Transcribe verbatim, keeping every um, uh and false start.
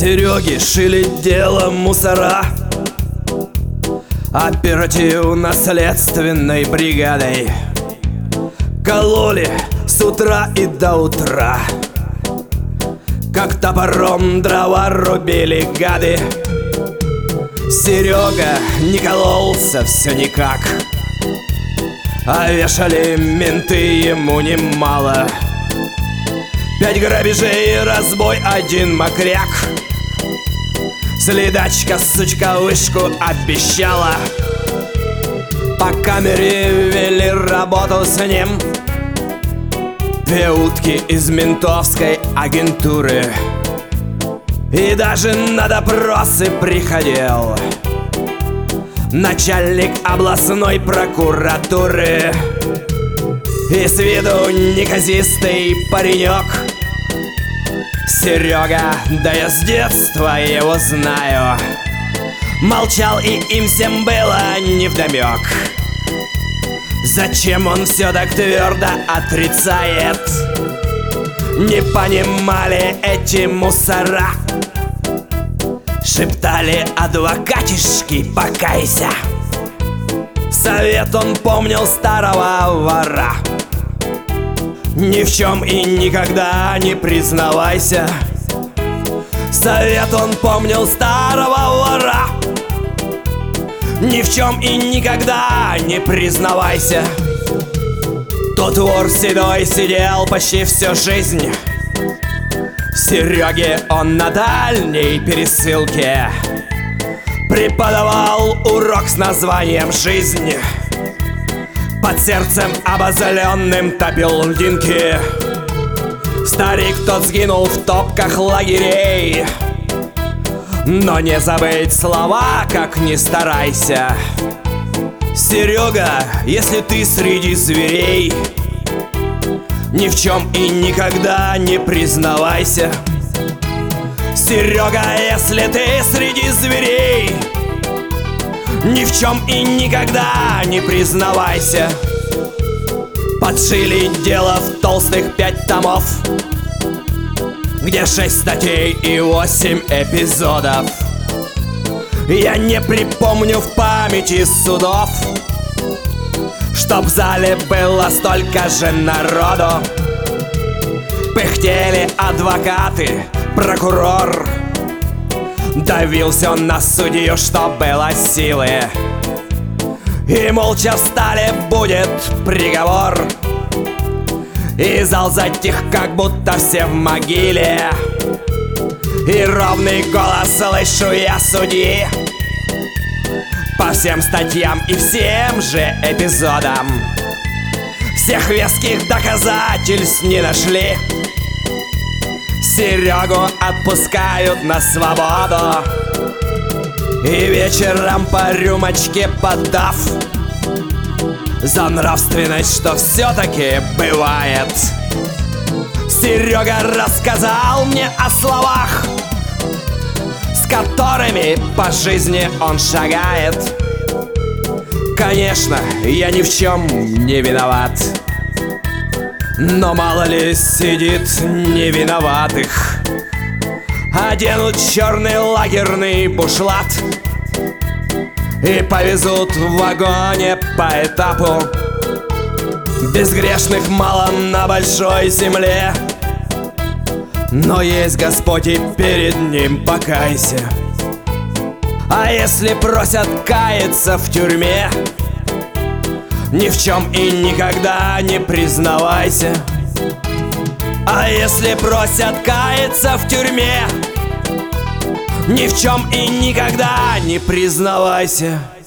Сереги шили дело мусора оперативно-следственной бригадой. Кололи с утра и до утра, как топором дрова рубили гады. Серега не кололся все никак, а вешали менты ему немало. Пять грабежей, разбой, один мокряк. Следачка, сучка, вышку обещала. По камере вели работу с ним две утки из ментовской агентуры. И даже на допросы приходил начальник областной прокуратуры. И с виду неказистый паренек Серега, да я с детства его знаю. Молчал, и им всем было невдомек, зачем он все так твердо отрицает. Не понимали эти мусора, шептали: адвокатишки, покайся. Совет он помнил старого вора: ни в чем и никогда не признавайся. Совет он помнил старого вора: ни в чем и никогда не признавайся. Тот вор седой сидел почти всю жизнь. Сереге он на дальней пересылке преподавал урок с названием «Жизнь». Под сердцем обозленным топил льдинки. Старик тот сгинул в топках лагерей, но не забыть слова, как ни старайся. Серега, если ты среди зверей, ни в чем и никогда не признавайся. Серега, если ты среди зверей, ни в чем и никогда не признавайся. Подшили дело в толстых пять томов, где шесть статей и восемь эпизодов. Я не припомню в памяти судов, чтоб в зале было столько же народу. Пыхтели адвокаты, прокурор давился на судью, что было силы. И молча встали: будет приговор. И зал затих, как будто все в могиле. И ровный голос слышу я судьи по всем статьям и всем же эпизодам. Всех веских доказательств не нашли. Серегу отпускают на свободу. И вечером по рюмочке подав за нравственность, что все-таки бывает, Серега рассказал мне о словах, с которыми по жизни он шагает. Конечно, я ни в чем не виноват, но мало ли сидит невиноватых. Оденут черный лагерный бушлат и повезут в вагоне по этапу. Безгрешных мало на большой земле, но есть Господь, и перед Ним покайся. А если просят каяться в тюрьме, ни в чем и никогда не признавайся. А если просят каяться в тюрьме, ни в чем и никогда не признавайся.